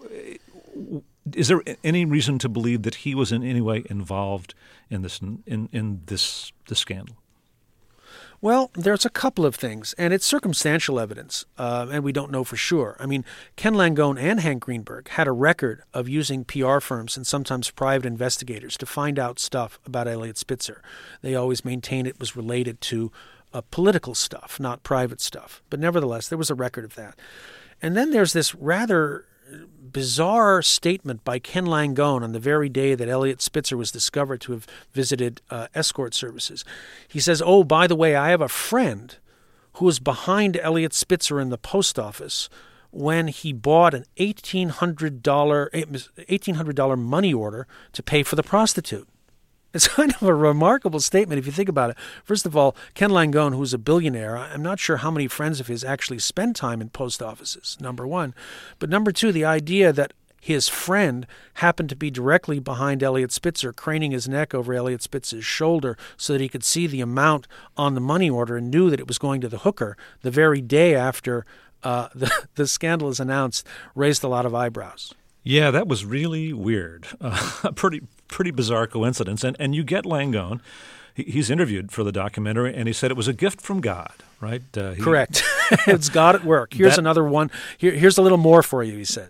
Is there any reason to believe that he was in any way involved in this in, in this this scandal? Well, there's a couple of things, and it's circumstantial evidence, uh, and we don't know for sure. I mean, Ken Langone and Hank Greenberg had a record of using P R firms and sometimes private investigators to find out stuff about Eliot Spitzer. They always maintained it was related to uh, political stuff, not private stuff. But nevertheless, there was a record of that. And then there's this rather bizarre statement by Ken Langone on the very day that Eliot Spitzer was discovered to have visited uh, escort services. He says, oh, by the way, I have a friend who was behind Eliot Spitzer in the post office when he bought an eighteen hundred dollars eighteen hundred dollars money order to pay for the prostitute. It's kind of a remarkable statement if you think about it. First of all, Ken Langone, who's a billionaire, I'm not sure how many friends of his actually spend time in post offices, number one. But number two, the idea that his friend happened to be directly behind Eliot Spitzer, craning his neck over Eliot Spitzer's shoulder so that he could see the amount on the money order and knew that it was going to the hooker the very day after uh, the, the scandal is announced, raised a lot of eyebrows. Yeah, that was really weird. Uh, a pretty pretty bizarre coincidence. And and you get Langone. He, he's interviewed for the documentary, and he said it was a gift from God, right? Uh, he, Correct. It's God at work. Here's that, another one. Here, here's a little more for you, he said.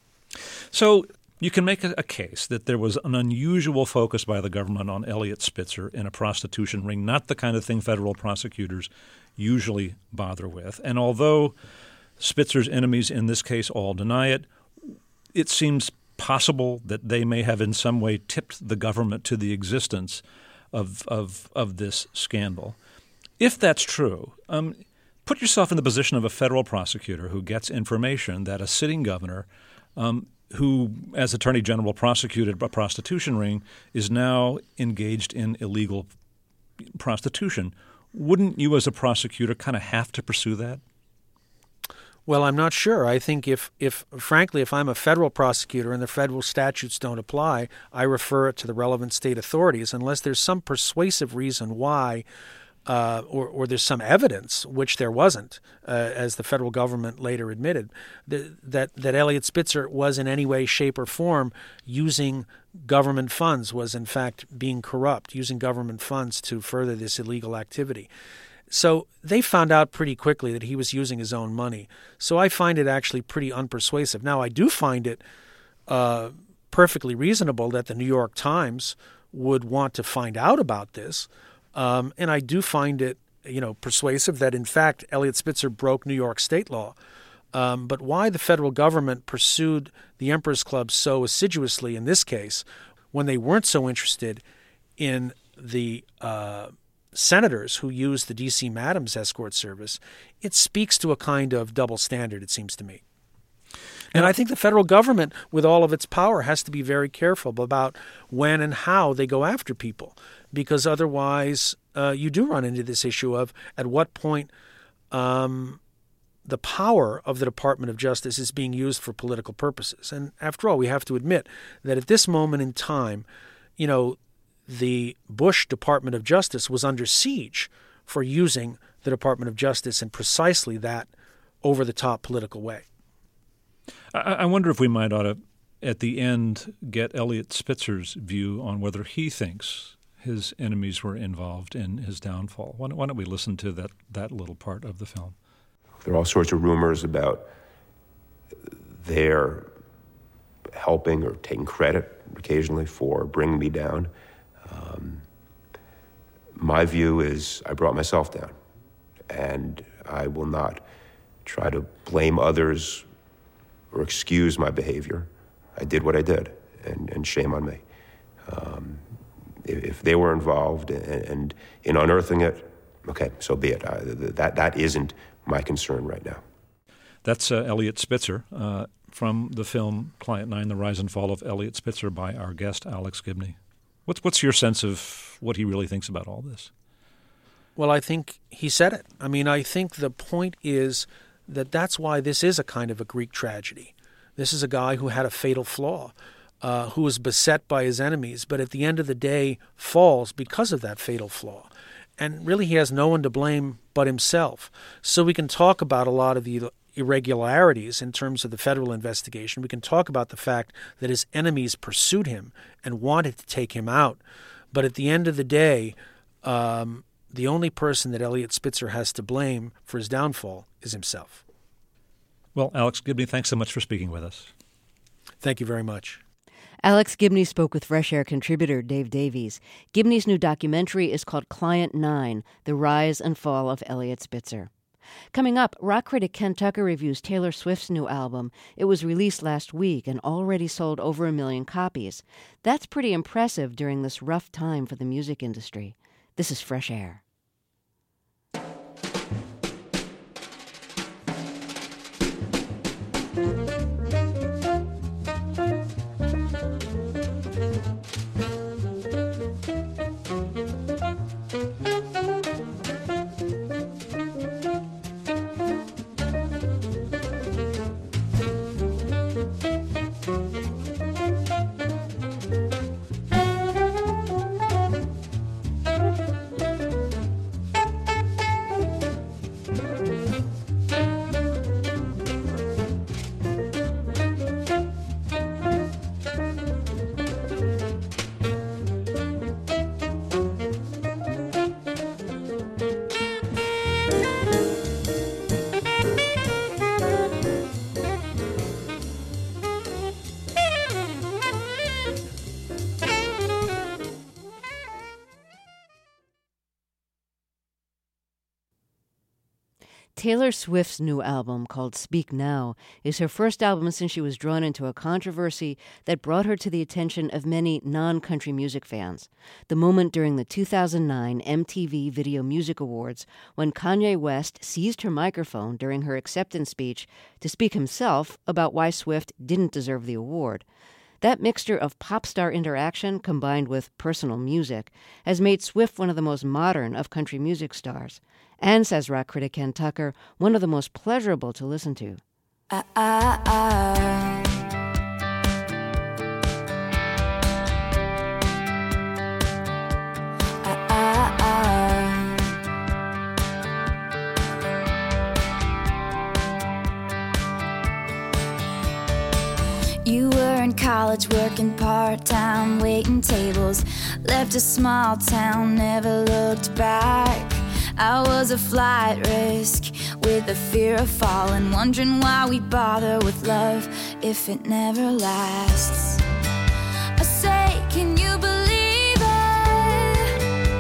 So you can make a, a case that there was an unusual focus by the government on Eliot Spitzer in a prostitution ring, not the kind of thing federal prosecutors usually bother with. And although Spitzer's enemies in this case all deny it, it seems possible that they may have in some way tipped the government to the existence of of, of this scandal. If that's true, um, Put yourself in the position of a federal prosecutor who gets information that a sitting governor um, who, as Attorney General, prosecuted a prostitution ring is now engaged in illegal prostitution. Wouldn't you as a prosecutor kind of have to pursue that? Well, I'm not sure. I think if, if, frankly, if I'm a federal prosecutor and the federal statutes don't apply, I refer it to the relevant state authorities unless there's some persuasive reason why uh, or, or there's some evidence, which there wasn't, uh, as the federal government later admitted, that, that, that Eliot Spitzer was in any way, shape, or form using government funds, was in fact being corrupt, using government funds to further this illegal activity. So they found out pretty quickly that he was using his own money. So I find it actually pretty unpersuasive. Now, I do find it uh, perfectly reasonable that the New York Times would want to find out about this. Um, and I do find it, you know, persuasive that, in fact, Eliot Spitzer broke New York state law. Um, but why the federal government pursued the Emperor's Club so assiduously in this case when they weren't so interested in the uh, senators who used the D C Madams escort service, it speaks to a kind of double standard, it seems to me. And I think the federal government, with all of its power, has to be very careful about when and how they go after people, because otherwise uh, you do run into this issue of at what point um, the power of the Department of Justice is being used for political purposes. And after all, we have to admit that at this moment in time, you know, the Bush Department of Justice was under siege for using the Department of Justice in precisely that over-the-top political way. I, I wonder if we might ought to, at the end, get Eliot Spitzer's view on whether he thinks his enemies were involved in his downfall. Why don't, why don't we listen to that, that little part of the film? There are all sorts of rumors about their helping or taking credit occasionally for bringing me down. Um, my view is I brought myself down, and I will not try to blame others or excuse my behavior. I did what I did, and, and shame on me. Um, if, if they were involved and, and in unearthing it, okay, so be it. I, that that isn't my concern right now. That's uh, Eliot Spitzer uh, from the film Client Nine: The Rise and Fall of Eliot Spitzer by our guest Alex Gibney. What's what's your sense of what he really thinks about all this? Well, I think he said it. I mean, I think the point is that that's why this is a kind of a Greek tragedy. This is a guy who had a fatal flaw, uh, who was beset by his enemies, but at the end of the day falls because of that fatal flaw. And really he has no one to blame but himself. So we can talk about a lot of the irregularities in terms of the federal investigation. We can talk about the fact that his enemies pursued him and wanted to take him out. But at the end of the day, um, the only person that Eliot Spitzer has to blame for his downfall is himself. Well, Alex Gibney, thanks so much for speaking with us. Thank you very much. Alex Gibney spoke with Fresh Air contributor Dave Davies. Gibney's new documentary is called Client Nine: The Rise and Fall of Eliot Spitzer. Coming up, rock critic Ken Tucker reviews Taylor Swift's new album. It was released last week and already sold over a million copies. That's pretty impressive during this rough time for the music industry. This is Fresh Air. Taylor Swift's new album, called Speak Now, is her first album since she was drawn into a controversy that brought her to the attention of many non-country music fans. The moment during the two thousand nine M T V Video Music Awards when Kanye West seized her microphone during her acceptance speech to speak himself about why Swift didn't deserve the award. That mixture of pop star interaction combined with personal music has made Swift one of the most modern of country music stars. And, says rock critic Ken Tucker, one of the most pleasurable to listen to. Uh, uh, uh. You were in college working part-time, waiting tables, left a small town, never looked back. I was a flight risk with the fear of falling, wondering why we bother with love if it never lasts. I say, can you believe it?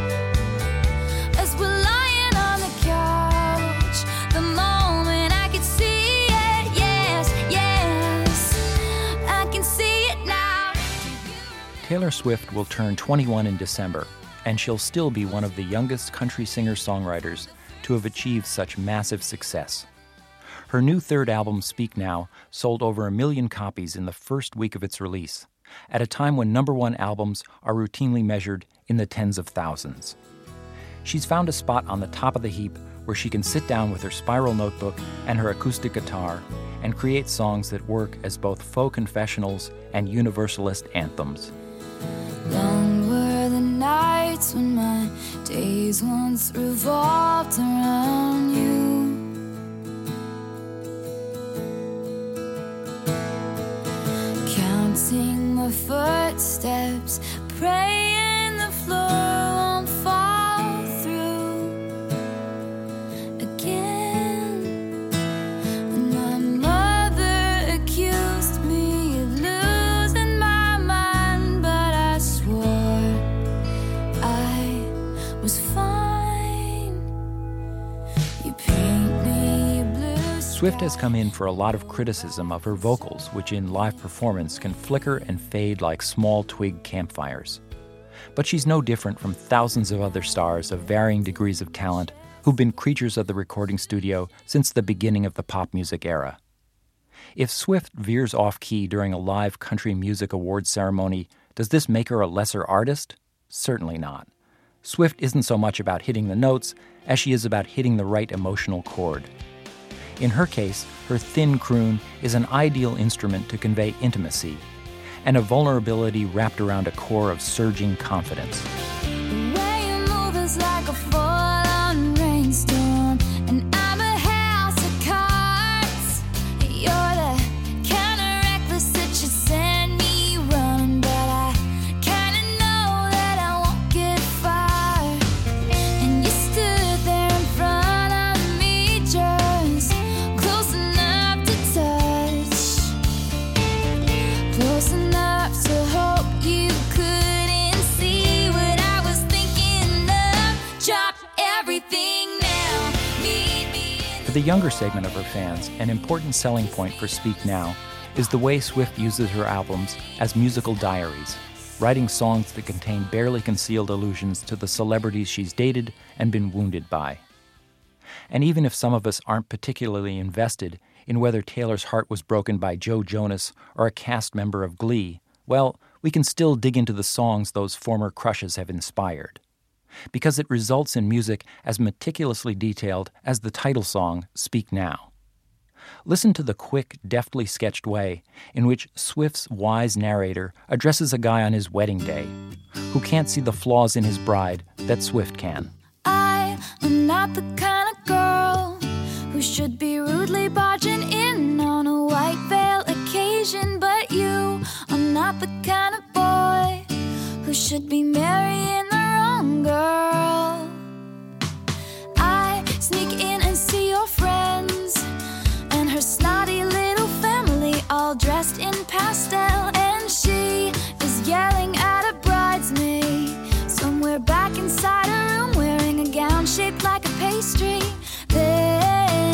As we're lying on the couch, the moment I could see it, yes, yes, I can see it now. Taylor Swift will turn twenty-one in December, and she'll still be one of the youngest country singer-songwriters to have achieved such massive success. Her new third album, Speak Now, sold over a million copies in the first week of its release, at a time when number one albums are routinely measured in the tens of thousands. She's found a spot on the top of the heap where she can sit down with her spiral notebook and her acoustic guitar and create songs that work as both faux confessionals and universalist anthems. Long were the nights when my days once revolved around you. Counting my footsteps, praying the floor won't fall through again. And my mother accused me of losing my mind, but I swore I was fine. You paint me blue. Swift has come in for a lot of criticism of her vocals, which in live performance can flicker and fade like small twig campfires. But she's no different from thousands of other stars of varying degrees of talent who've been creatures of the recording studio since the beginning of the pop music era. If Swift veers off key during a live country music awards ceremony, does this make her a lesser artist? Certainly not. Swift isn't so much about hitting the notes as she is about hitting the right emotional chord. In her case, her thin croon is an ideal instrument to convey intimacy and a vulnerability wrapped around a core of surging confidence. The way you move is like a full-on rainstorm, and I'm a house of cards. You're the kind of reckless that you send me running, but I kind of know that I won't get far. And you stood there in front of me, just close enough to touch, close enough to hope you couldn't see what I was thinking of. Drop everything now, meet me in For the younger segment of her fans, an important selling point for Speak Now is the way Swift uses her albums as musical diaries, writing songs that contain barely concealed allusions to the celebrities she's dated and been wounded by. And even if some of us aren't particularly invested in whether Taylor's heart was broken by Joe Jonas or a cast member of Glee, well, we can still dig into the songs those former crushes have inspired. Because it results in music as meticulously detailed as the title song, Speak Now. Listen to the quick, deftly sketched way in which Swift's wise narrator addresses a guy on his wedding day who can't see the flaws in his bride that Swift can. I am not the kind of girl who should be rudely barging in on a white veil occasion, but you are not the kind of boy who should be marrying the wrong girl. I sneak in and see your friends and her snotty little family all dressed in pastel, and she is yelling at a bridesmaid somewhere back inside her room wearing a gown shaped like a pastry. Then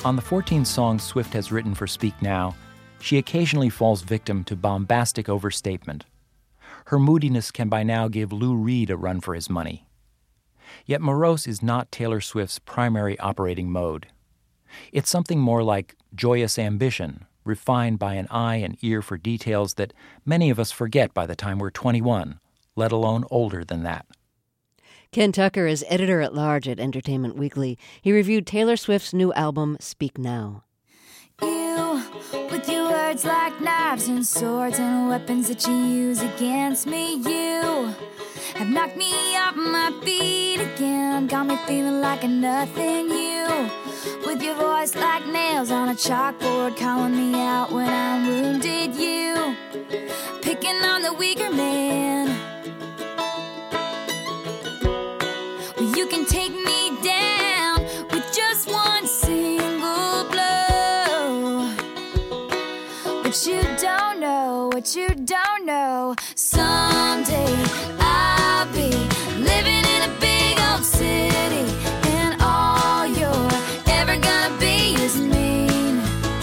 On the fourteen songs Swift has written for Speak Now, she occasionally falls victim to bombastic overstatement. Her moodiness can by now give Lou Reed a run for his money. Yet morose is not Taylor Swift's primary operating mode. It's something more like joyous ambition, refined by an eye and ear for details that many of us forget by the time we're twenty-one, let alone older than that. Ken Tucker is editor-at-large at Entertainment Weekly. He reviewed Taylor Swift's new album, Speak Now. You, with your words like knives and swords and weapons that you use against me, you have knocked me off my feet again, got me feeling like a nothing. You, with your voice like nails on a chalkboard, calling me out when I'm wounded. You, picking on the weaker man. Well, you can take me down with just one single blow. But you don't know what you don't know. Someday I'll be living in a big old city, and all you're ever gonna be is mean.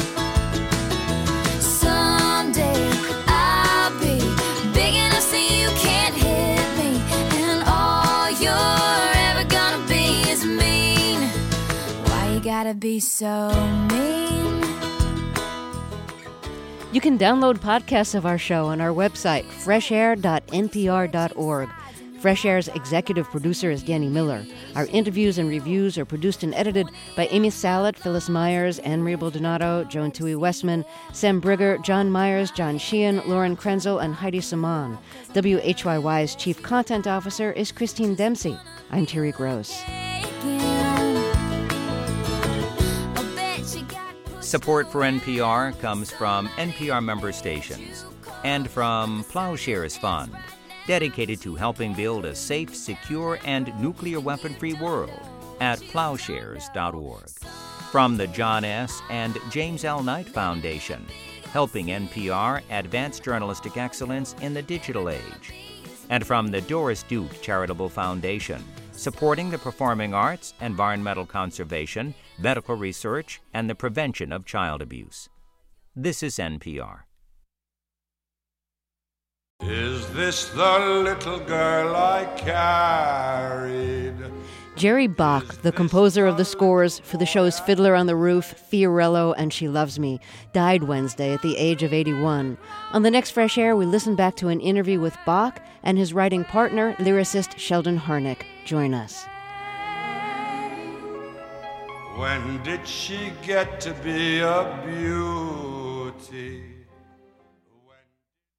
Someday I'll be big enough so you can't hit me, and all you're ever gonna be is mean. Why you gotta be so mean? You can download podcasts of our show on our website, fresh air dot n p r dot org. Fresh Air's executive producer is Danny Miller. Our interviews and reviews are produced and edited by Amy Salet, Phyllis Myers, Anne-Marie Baldonado, Joan Tui Westman, Sam Brigger, John Myers, John Sheehan, Lauren Krenzel, and Heidi Saman. W H Y Y's chief content officer is Christine Dempsey. I'm Terry Gross. Support for N P R comes from N P R member stations and from Plowshares Fund, dedicated to helping build a safe, secure, and nuclear weapon-free world at plowshares dot org. From the John S. and James L. Knight Foundation, helping N P R advance journalistic excellence in the digital age. And from the Doris Duke Charitable Foundation, supporting the performing arts, environmental conservation, medical research, and the prevention of child abuse. This is N P R. Is this the little girl I carried? Jerry Bach, the composer of the scores for the shows Fiddler on the Roof, Fiorello, and She Loves Me, died Wednesday at the age of eighty-one. On the next Fresh Air, we listen back to an interview with Bach and his writing partner, lyricist Sheldon Harnick. Join us. When did she get to be a beauty?